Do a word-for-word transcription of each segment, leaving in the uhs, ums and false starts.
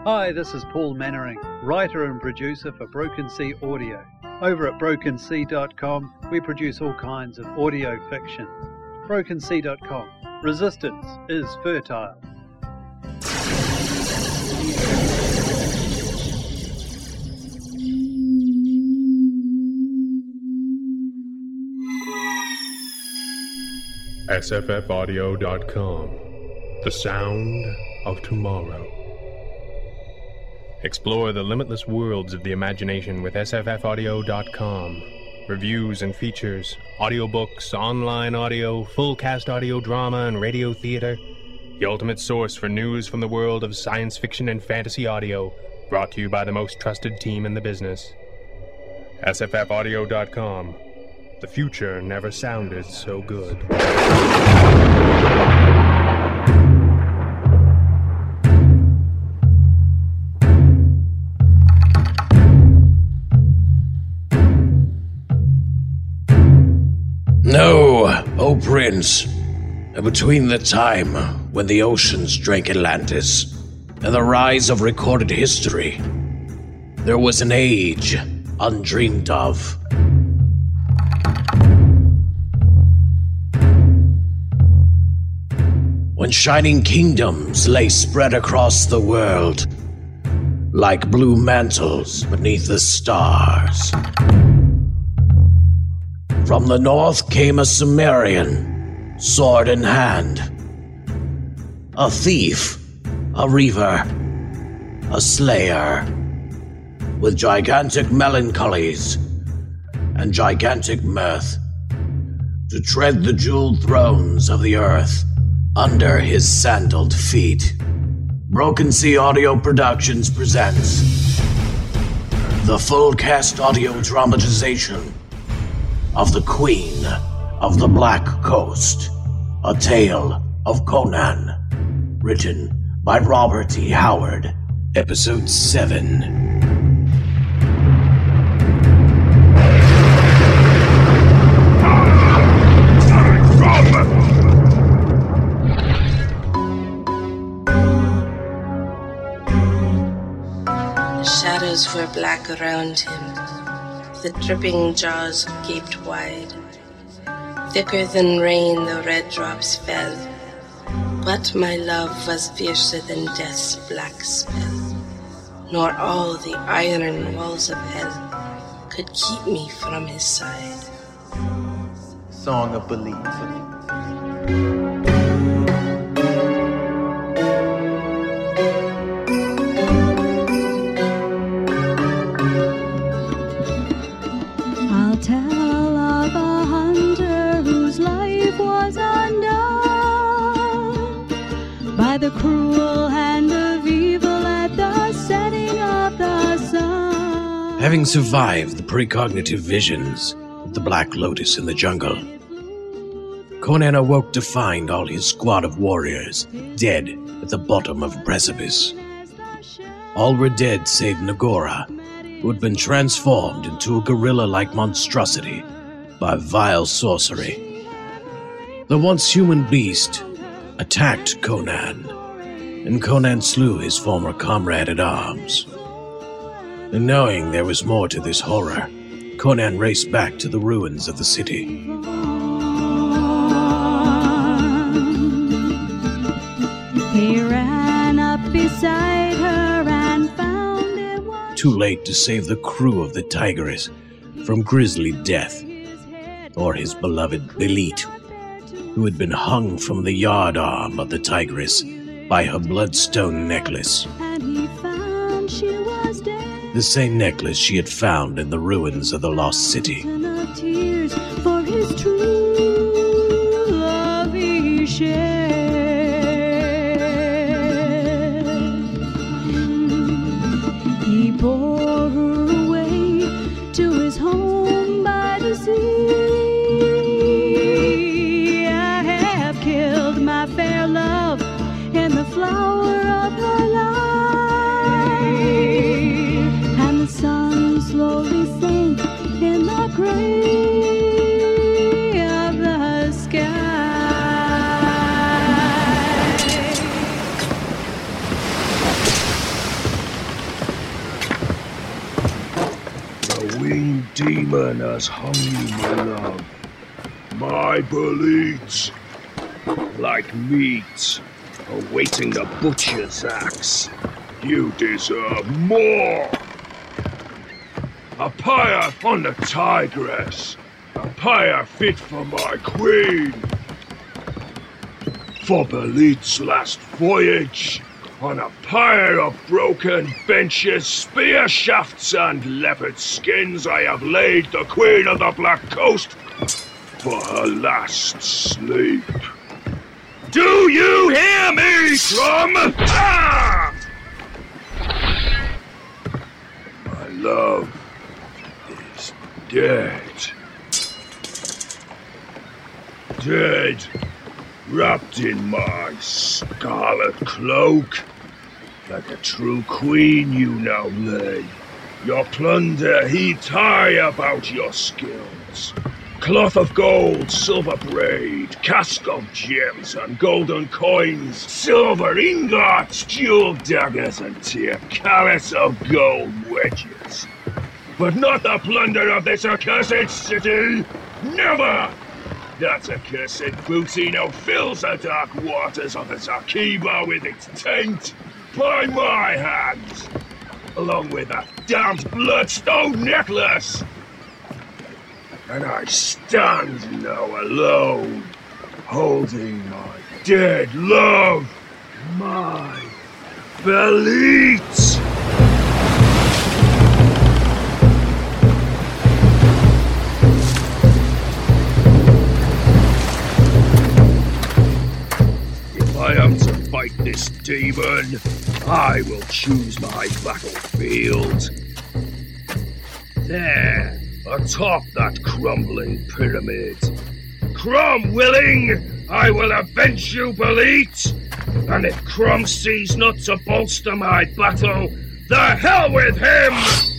Hi, this is Paul Mannering, writer and producer for Broken Sea Audio. Over at broken sea dot com, we produce all kinds of audio fiction. broken sea dot com. Resistance is fertile. S F F audio dot com. The sound of tomorrow. Explore the limitless worlds of the imagination with S F F audio dot com. Reviews and features, audiobooks, online audio, full cast audio drama and radio theater. The ultimate source for news from the world of science fiction and fantasy audio, brought to you by the most trusted team in the business. S F F audio dot com. The future never sounded so good. No, O Prince, between the time when the oceans drank Atlantis and the rise of recorded history, there was an age undreamed of. When shining kingdoms lay spread across the world, like blue mantles beneath the stars. From the north came a Sumerian, sword in hand. A thief, a reaver, a slayer, with gigantic melancholies and gigantic mirth, to tread the jeweled thrones of the earth under his sandaled feet. Broken Sea Audio Productions presents the full cast audio dramatization of the Queen of the Black Coast, a tale of Conan, written by Robert E. Howard, Episode seven. The shadows were black around him. The dripping jaws gaped wide. Thicker than rain the red drops fell. But my love was fiercer than death's black spell. Nor all the iron walls of hell could keep me from his side. Song of Belief. The cruel hand of evil at the setting of the sun. Having survived the precognitive visions of the Black Lotus in the jungle, Conan awoke to find all his squad of warriors dead at the bottom of a precipice. All were dead save Nagora, who had been transformed into a gorilla-like monstrosity by vile sorcery. The once human beast attacked Conan, and Conan slew his former comrade-at-arms. And knowing there was more to this horror, Conan raced back to the ruins of the city. He ran up beside her and found it was too late to save the crew of the Tigress from grisly death, or his beloved Belit, who had been hung from the yard arm of the Tigress by her bloodstone necklace. and he found she was dead. The same necklace she had found in the ruins of the lost city. And of tears for his true love he shared. He bore her away to his home by the sea. I have killed my fair love in the flower of her life, and the sun slowly sank in the gray of the sky. demon has hung you, my love. My Belit, like meat awaiting the butcher's axe. You deserve more. A pyre on the Tigress. A pyre fit for my queen. For Belit's last voyage, on a pyre of broken benches, spear shafts, and leopard skins, I have laid the Queen of the Black Coast for her last sleep. Do you hear me, Crom? Ah! My love is dead. Dead, wrapped in my scarlet cloak. Like a true queen you now lay. Your plunder heaped high about your skills. Cloth of gold, silver braid, casque of gems and golden coins, silver ingots, jewel daggers, and tear callous of gold wedges. But not the plunder of this accursed city! Never! That accursed booty now fills the dark waters of the Zarkiba with its taint. By my hands, along with that damned bloodstone necklace. And I stand now alone, holding my dead love, my Belit. If I am to fight this demon, I will choose my battlefield. There, atop that crumbling pyramid. Crom willing, I will avenge you, Belit. And if Crom sees not to bolster my battle, the hell with him!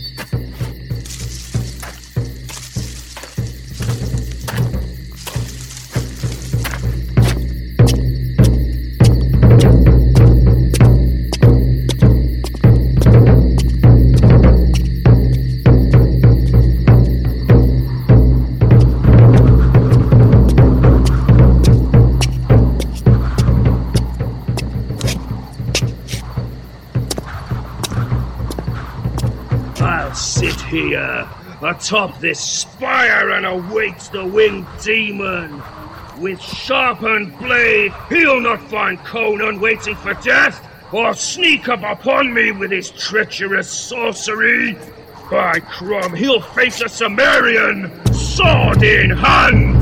Here, atop this spire, and awaits the winged demon. With sharpened blade, he'll not find Conan waiting for death, or sneak up upon me with his treacherous sorcery. By Crom, he'll face a Cimmerian, sword in hand.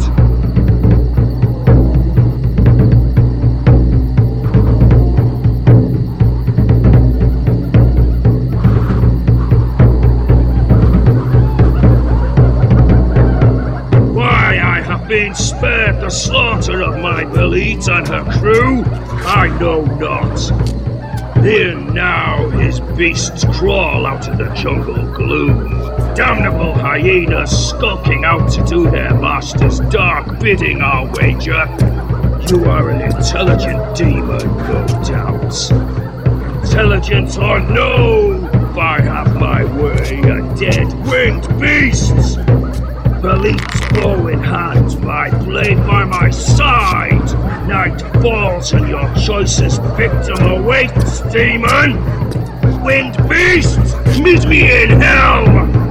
Been spared the slaughter of my Belit and her crew, I know not. Here now his beasts crawl out of the jungle gloom, damnable hyenas skulking out to do their master's dark bidding, I'll wager. You are an intelligent demon, no doubt. Intelligent or no, if I have my way, a dead winged beast. Belit's bow in hand, my blade by my side. Night falls and your choicest victim awaits, demon. Winged beast, meet me in hell.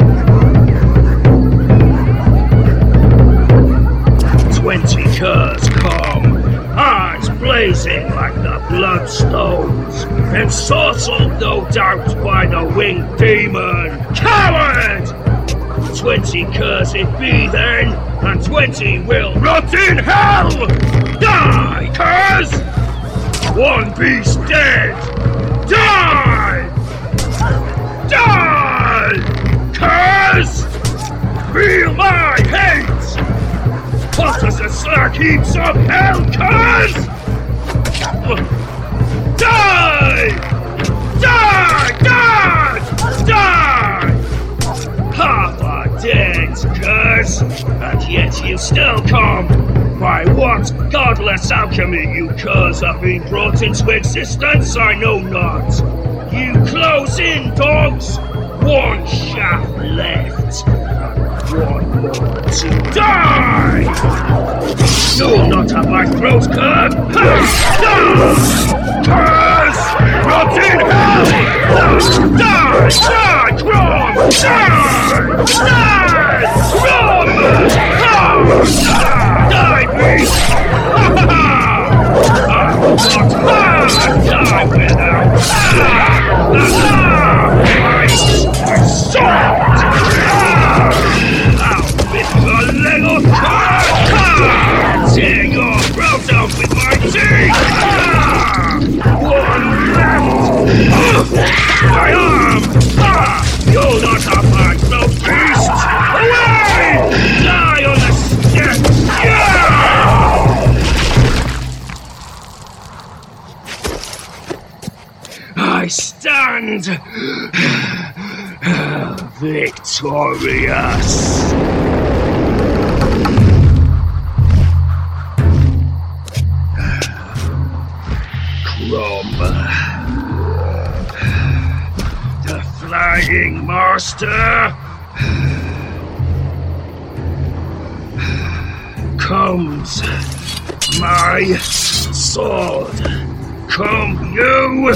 Twenty curs come, eyes blazing like the bloodstones, ensorcelled no doubt by the winged demon. Coward! Twenty curs it be then, and twenty will rot in hell! Die, curs! One beast dead! Die! Die! Curs! Feel my hate! Hot as the slack heaps of hell, curs! Die! Die! Die! Die! Half are dead, curse, and yet you still come. By what godless alchemy you curs have been brought into existence, I know not. You close in, dogs. One shaft left. One more to die! You'll not have my throat cut! Curse! Rot in hell! Die! Die, Grom! Die! Die! Grom! Die, beast! I will not die without my sword! I'll rip your leg off! Tear your throat out with my teeth! One left! My arm! You'll not have my throat, beast! Away! Die on the step! Yeah! I stand victorious. Crom, the flying master, comes my sword. Come you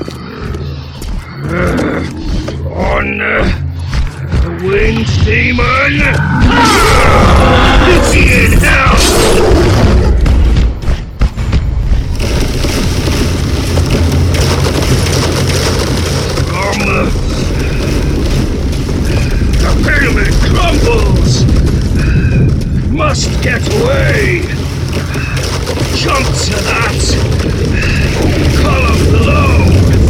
on the winged demon. Ah! In hell. The pyramid crumbles! Must get away! Jump to that! Column below!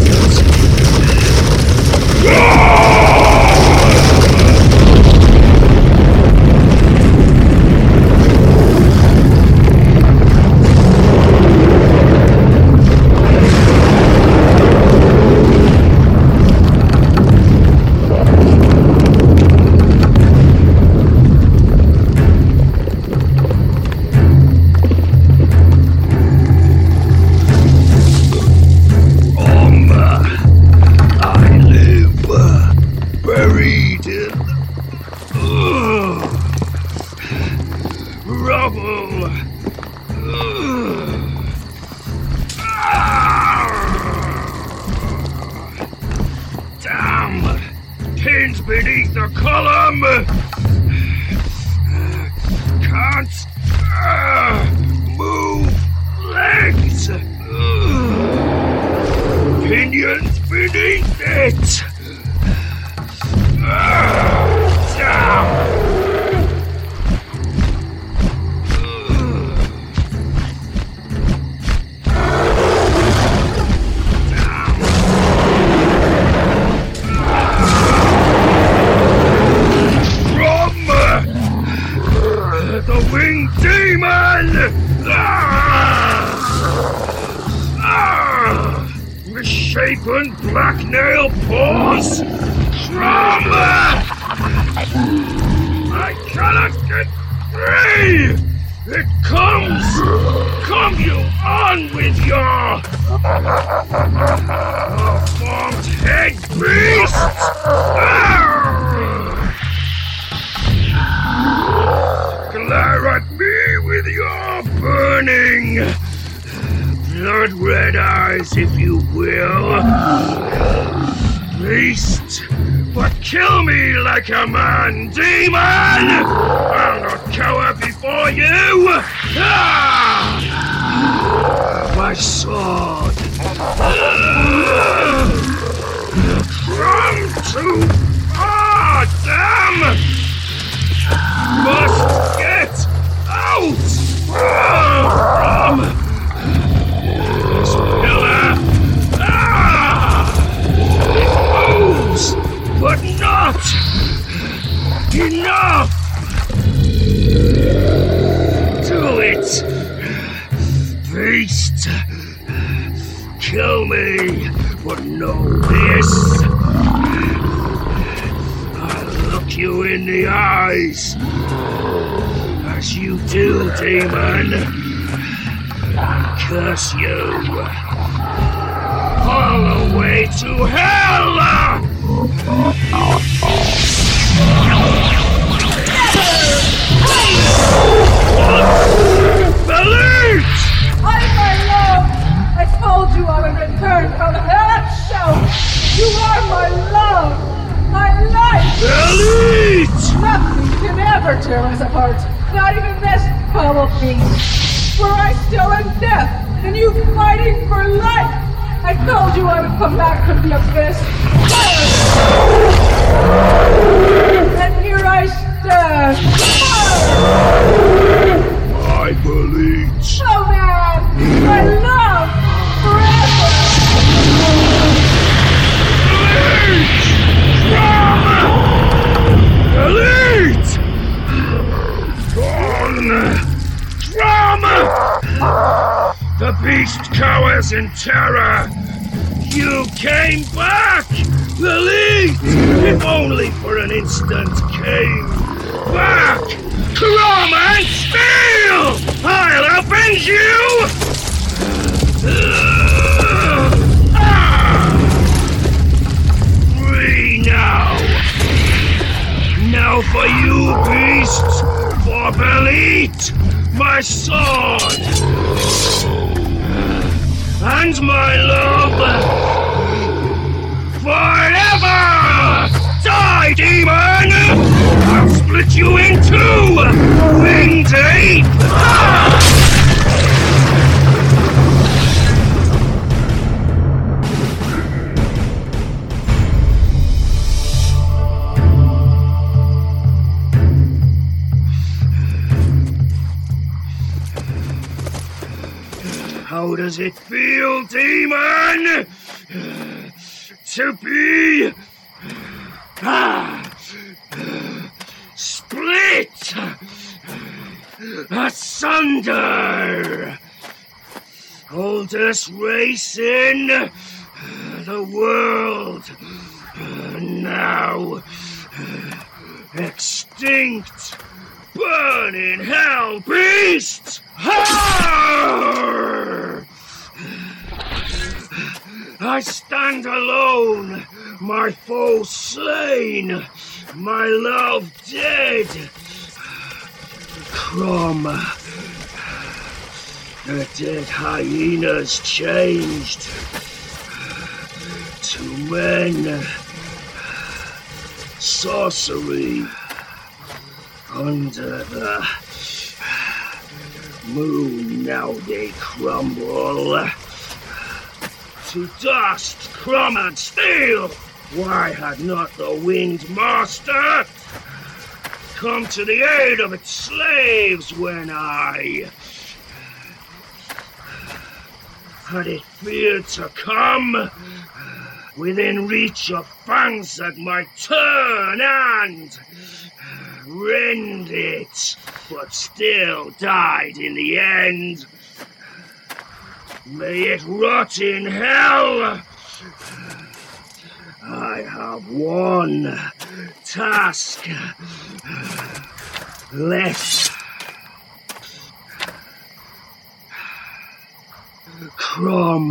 Beneath the column! Can't uh, move legs! Uh, pinions beneath it! Uh, down! The winged demon! Ah! Ah! Misshapen black nail paws! Trauma! I cannot get free! It comes! Come you on with your formed head beast! Ah! Glare at me with your burning, blood-red eyes, if you will. Beast, but kill me like a man, demon! I'll not cower before you! Ah! My sword! From too far, damn! Must get out from this pillar. Ah! It moves, but not enough. Do it, beast. Kill me, but know this. I'll look you in the eyes. As you do, demon, curse you all the way to hell! from that show. You are my love, my life. Elite! Nothing can ever tear us apart. Not even this foul beast. Were I still in death, and you fighting for life, I told you I would come back from the abyss. And here I stand. I believe. Oh man, my love, forever. Elite! Gone! Drama! The beast cowers in terror! You came back! Elite! If only for an instant came back! Drama and steel! I'll avenge you! Free now! Now for you, beast! For Belit! My sword! And my love! Forever! Die, demon! I'll split you in two! Winged ape! Ah! How does it feel, demon? To be ah, split asunder? Oldest race in the world, now extinct. Burn in hell, beast! Arr! I stand alone, my foe slain, my love dead. Crom, the dead hyenas changed to men. Sorcery. Under the moon now they crumble to dust, crumb and steel. Why had not the winged master come to the aid of its slaves when I had it feared to come within reach of fangs that might turn and rend it, but still died in the end. May it rot in hell. I have one task left. Crom.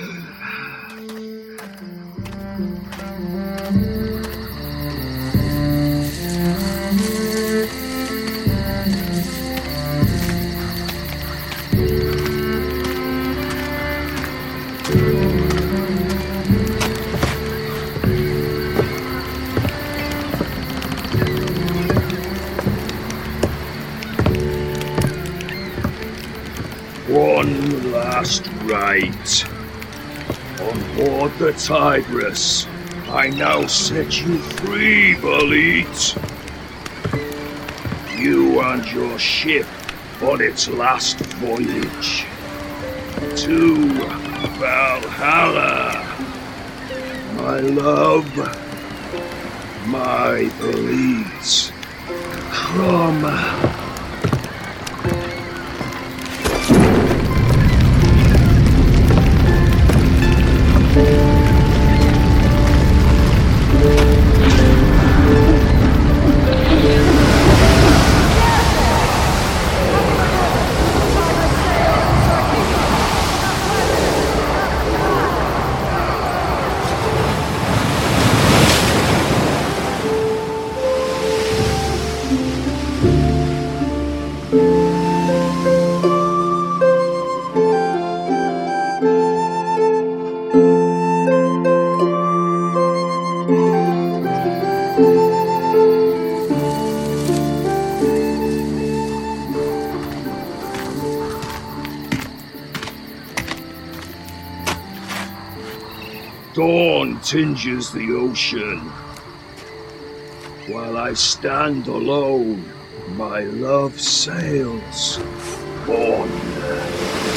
One last rite. On board the Tigress, I now set you free, Belit. You and your ship on its last voyage to Valhalla. My love, my Belit. Crom. Dawn tinges the ocean. While I stand alone, my love sails onward.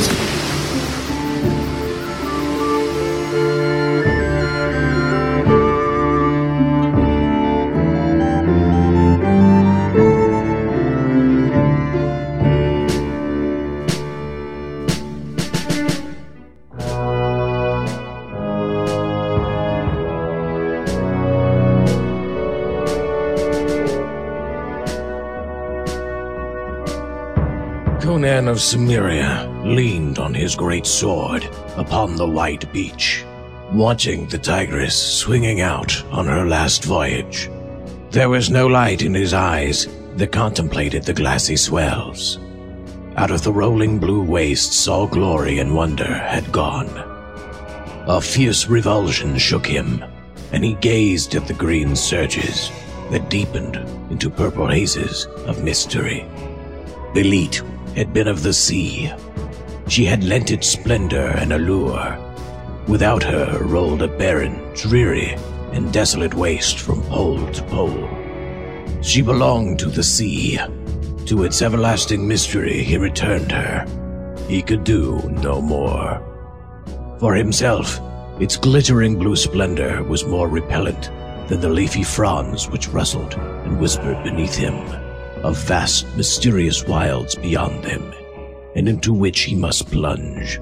Conan of Cimmeria leaned on his great sword upon the white beach, watching the Tigris swinging out on her last voyage. There was no light in his eyes that contemplated the glassy swells. Out of the rolling blue wastes all glory and wonder had gone. A fierce revulsion shook him, and he gazed at the green surges that deepened into purple hazes of mystery. Belit had been of the sea. She had lent it splendor and allure. Without her rolled a barren, dreary, and desolate waste from pole to pole. She belonged to the sea. To its everlasting mystery he returned her. He could do no more. For himself, its glittering blue splendor was more repellent than the leafy fronds which rustled and whispered beneath him, of vast, mysterious wilds beyond them, and into which he must plunge.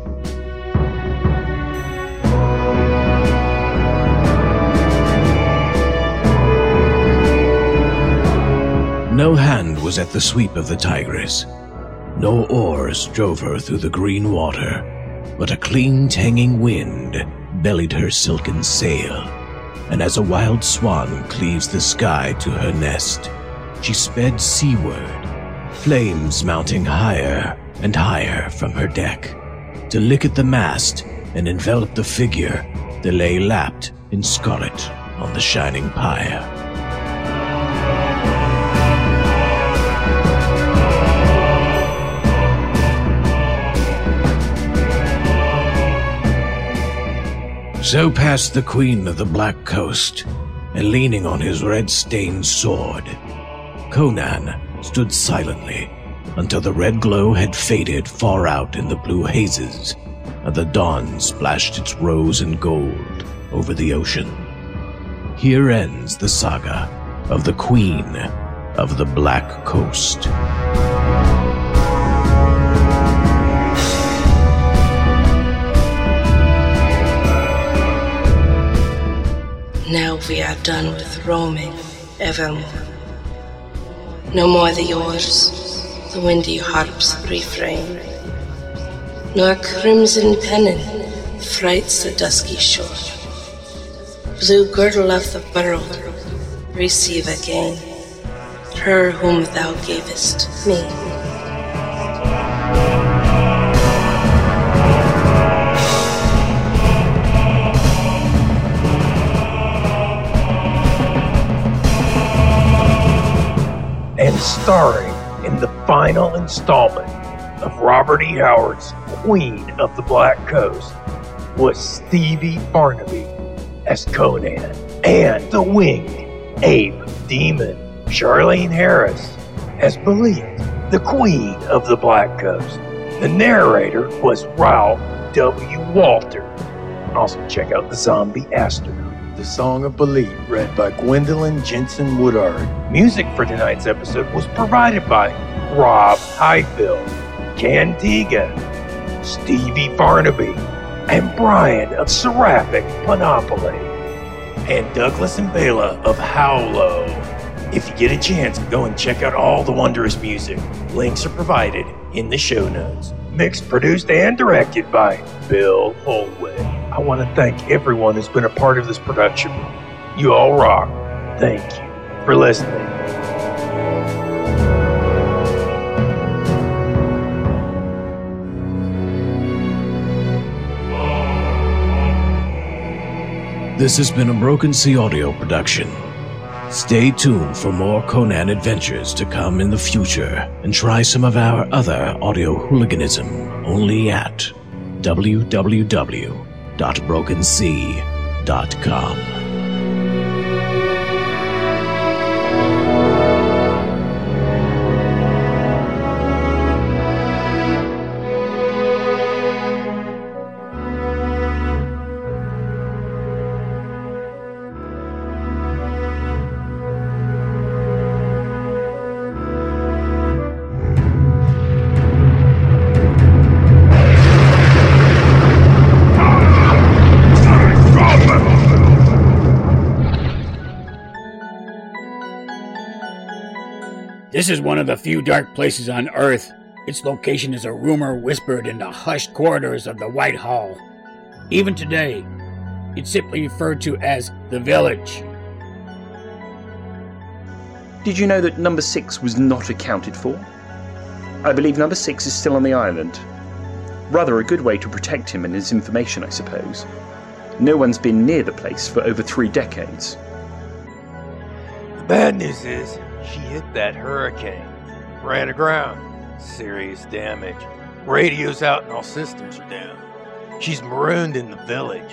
No hand was at the sweep of the Tigris. No oars drove her through the green water, but a clean, tanging wind bellied her silken sail, and as a wild swan cleaves the sky to her nest, she sped seaward, flames mounting higher and higher from her deck, to lick at the mast and envelop the figure that lay lapped in scarlet on the shining pyre. So passed the queen of the Black Coast, and leaning on his red-stained sword, Conan stood silently until the red glow had faded far out in the blue hazes, and the dawn splashed its rose and gold over the ocean. Here ends the saga of the Queen of the Black Coast. Now we are done with roaming evermore. No more the oars, the windy harp's refrain, nor crimson pennon frights the dusky shore. Blue girdle of the burrow, receive again her whom thou gavest me. And starring in the final installment of Robert E. Howard's Queen of the Black Coast was Stevie Barnaby as Conan, and the winged ape demon Charlene Harris as Belit, the Queen of the Black Coast. The narrator was Ralph W. Walter. Also check out the Zombie Astronaut. The Song of Belit, read by Gwendolyn Jensen Woodard. Music for tonight's episode was provided by Rob Highfield, Cantiga, Stevie Barnaby, and Brian of Seraphic Panoply, and Douglas and Bela of Howlo. If you get a chance, go and check out all the wondrous music. Links are provided in the show notes. Mixed, produced, and directed by Bill Holway. I want to thank everyone who's been a part of this production. You all rock. Thank you for listening. This has been a Broken Sea audio production. Stay tuned for more Conan adventures to come in the future, and try some of our other audio hooliganism only at w w w dot broken sea dot com. This is one of the few dark places on Earth. Its location is a rumor whispered in the hushed corridors of the White Hall. Even today, it's simply referred to as the Village. Did you know that number six was not accounted for? I believe number six is still on the island. Rather a good way to protect him and his information, I suppose. No one's been near the place for over three decades. The bad news is, she hit that hurricane. Ran aground. Serious damage. Radio's out and all systems are down. She's marooned in the village.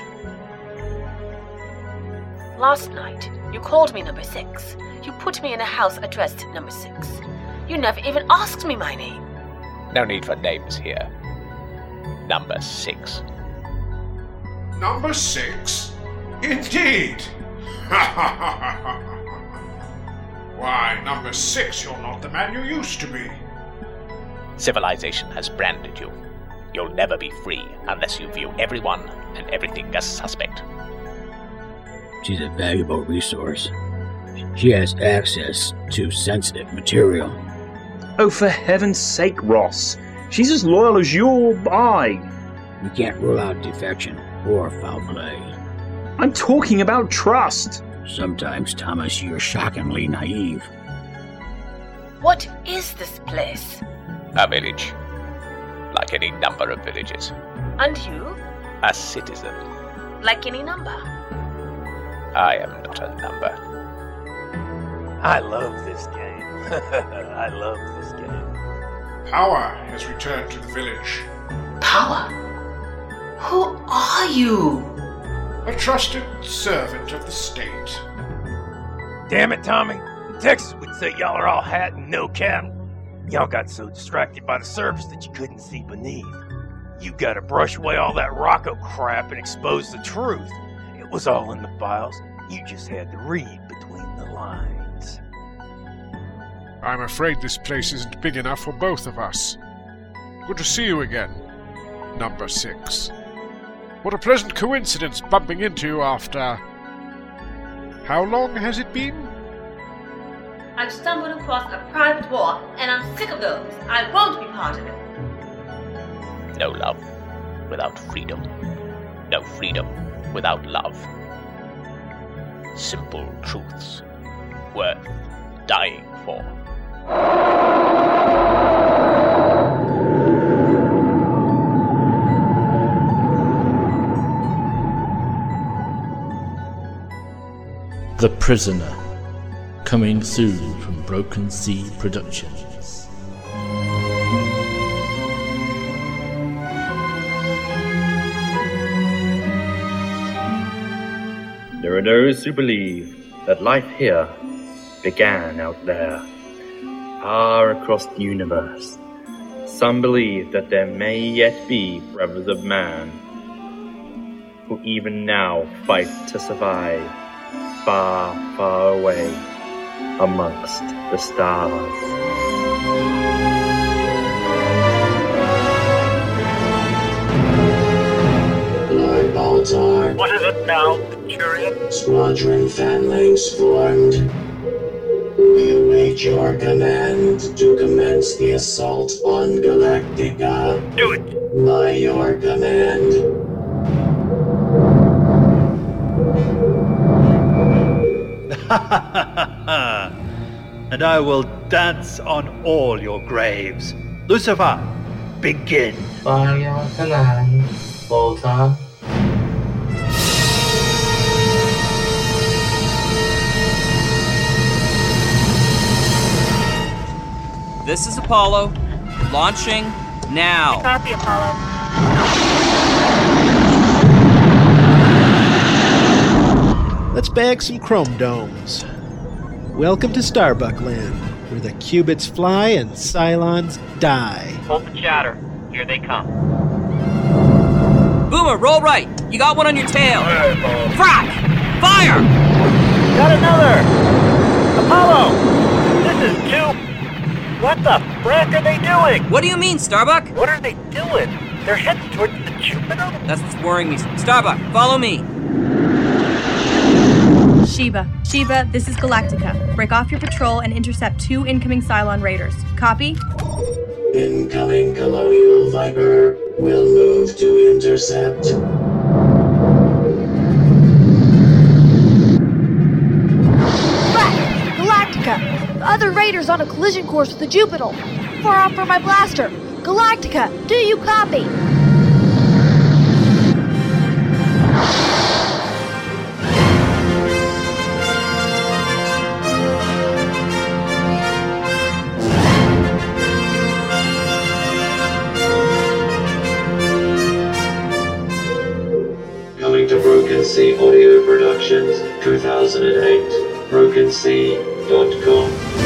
Last night, you called me number six. You put me in a house addressed number six. You never even asked me my name. No need for names here. Number six. Number six? Indeed! Why, number six, you're not the man you used to be. Civilization has branded you. You'll never be free unless you view everyone and everything as suspect. She's a valuable resource. She has access to sensitive material. Oh, for heaven's sake, Ross. She's as loyal as you or I. We can't rule out defection or foul play. I'm talking about trust. Sometimes, Thomas, you're shockingly naive. What is this place? A village. Like any number of villages. And you? A citizen. Like any number? I am not a number. I love this game. I love this game. Power has returned to the village. Power? Who are you? A trusted servant of the state. Damn it, Tommy. In Texas, we'd say y'all are all hat and no cattle. Y'all got so distracted by the surface that you couldn't see beneath. You gotta brush away all that Rocco crap and expose the truth. It was all in the files. You just had to read between the lines. I'm afraid this place isn't big enough for both of us. Good to see you again, number six. What a pleasant coincidence bumping into you after... How long has it been? I've stumbled across a private war, and I'm sick of those. I won't be part of it. No love without freedom. No freedom without love. Simple truths worth dying for. The Prisoner, coming soon from Broken Sea Productions. There are those who believe that life here began out there, far across the universe. Some believe that there may yet be brothers of man who even now fight to survive far, far away amongst the stars. Lord Baltar. What is it now, Centurion? Squadron Phalanx formed. We await your command to commence the assault on Galactica. Do it! By your command. And I will dance on all your graves. Lucifer, begin. By your command, Baltar. This is Apollo. Launching now. Copy, Apollo. bag some chrome domes. Welcome to Starbuck Land, where the Cubits fly and Cylons die. Hold the chatter. Here they come. Boomer, roll right. You got one on your tail. Frack! Fire! Got another! Apollo! This is two... What the frack are they doing? What do you mean, Starbuck? What are they doing? They're heading towards the Jupiter? That's what's worrying me. Starbuck, follow me. Sheba. Sheba, this is Galactica. Break off your patrol and intercept two incoming Cylon raiders. Copy? Incoming Colonial Viper. Will move to intercept. Right! Galactica! The other raiders on a collision course with the Jupiter. Far off from my blaster. Galactica, do you copy? Coming to Broken Sea Audio Productions, two thousand eight, broken sea dot com.